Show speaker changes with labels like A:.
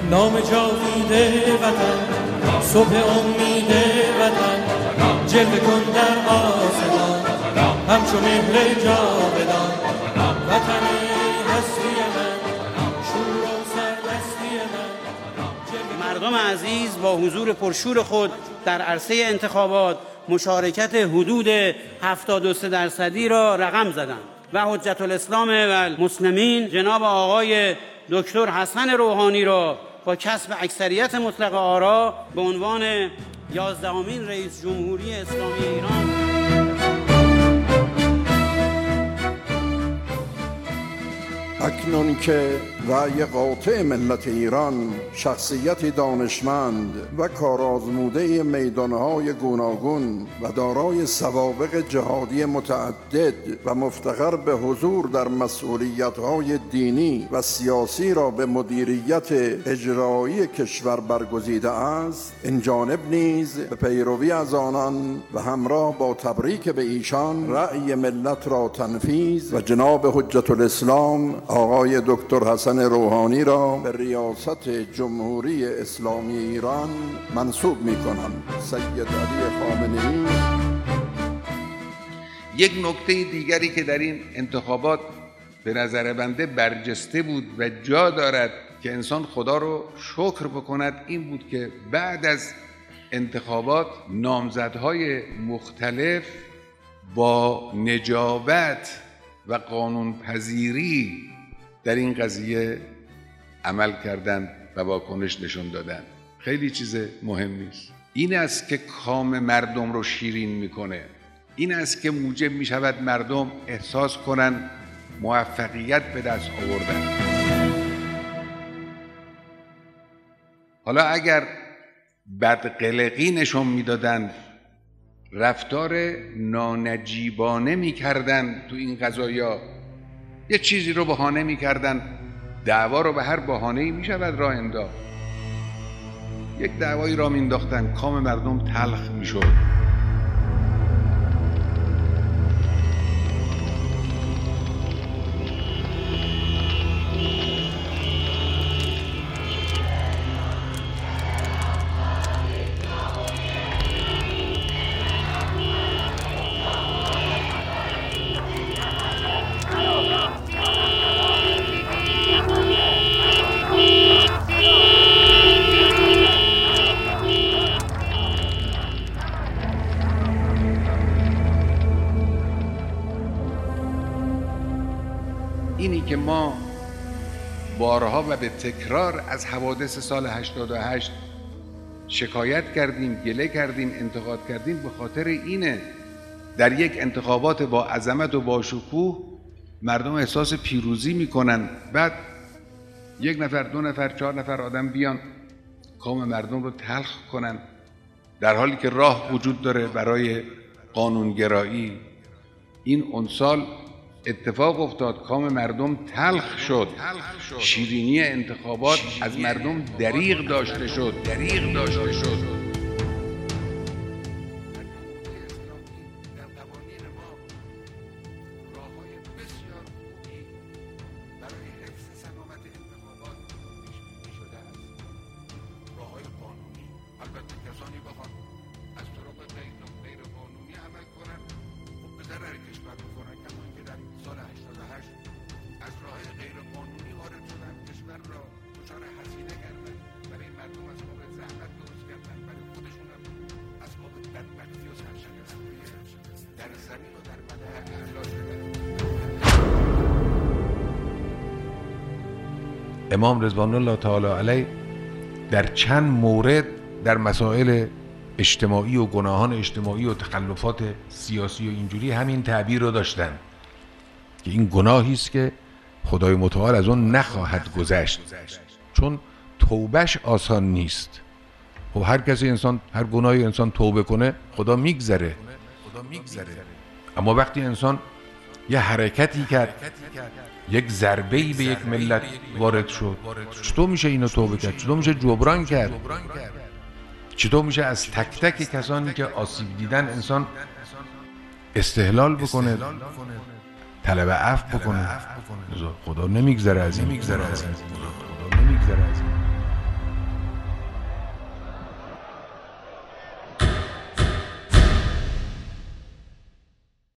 A: نام جاوید وطن، صبح امید وطن، جلوه کن در آسمان همچو مهر جاودان. وطن هستی من، شور و سرمستی من.
B: مردم عزیز با حضور پرشور خود در عرصه انتخابات مشارکت حدود 73% را رقم زدند و حجت الاسلام و المسلمین جناب آقای دکتر حسن روحانی را با کسب اکثریت مطلق آرا به عنوان 11مین رئیس جمهوری اسلامی ایران.
C: اکنون که رأی قاطع ملت ایران شخصیت دانشمند و کارآزموده میدانهای گوناگون و دارای سوابق جهادی متعدد و مفتخر به حضور در مسئولیت‌های دینی و سیاسی را به مدیریت اجرایی کشور برگزیده است، این جانب نیز به پیروی از آنان و همراه با تبریک به ایشان رأی ملت را تنفیذ و جناب حجت الاسلام آقای دکتر حسن روحانی را به ریاست جمهوری اسلامی ایران منصوب می‌کنم. سید علی خامنه‌ای.
D: یک نکته دیگری که در این انتخابات به نظر بنده برجسته بود و جا دارد که انسان خدا رو شکر بکند این بود که بعد از انتخابات نامزدهای مختلف با نجابت و قانونپذیری در این قضیه عمل کردند و واکنش نشون دادند. خیلی چیز مهمی است. این است که کام مردم رو شیرین میکنه. این است که موجب میشود مردم احساس کنند موفقیت به دست آوردن. حالا اگر بدقلقی نشون میدادند، رفتار نانجیبانه میکردن تو این قضایا، یه چیزی رو بهانه میکردن، دعوا رو به هر بهانه‌ای میشود راه انداخت. یک دعوایی را مینداختن، کام مردم تلخ میشد. اینی که ما بارها و به تکرار از حوادث سال 88 شکایت کردیم، گله کردیم، انتقاد کردیم، به خاطر اینه. در یک انتخابات با عظمت و با شکوه مردم احساس پیروزی میکنن، بعد 1 نفر، 2 نفر، 4 نفر آدم بیان کام مردم رو تلخ کنن، در حالی که راه وجود داره برای قانونگرایی. این اون سال اتفاق افتاد، کام مردم تلخ شد، شیرینی انتخابات از مردم دریغ داشته شد.
E: امام رضوان الله تعالی علیه در چند مورد در مسائل اجتماعی و گناهان اجتماعی و تخلفات سیاسی و اینجوری همین تعبیر رو داشتن که این گناهی است که خدای متعال از اون نخواهد گذشت، چون توبهش آسان نیست. خب هر کسی انسان، هر گناهی انسان توبه کنه خدا میگذره، اما وقتی انسان یه حرکتی کرد، یک ضربه‌ای به یک ملت وارد شد، چطور میشه اینو توبه کرد؟ چطور میشه جبران کرد؟ چطور میشه از تک تک کسانی که آسیب دیدن انسان استحلال بکنه، طلب عفو بکنه؟ خدا نمیگذره از این.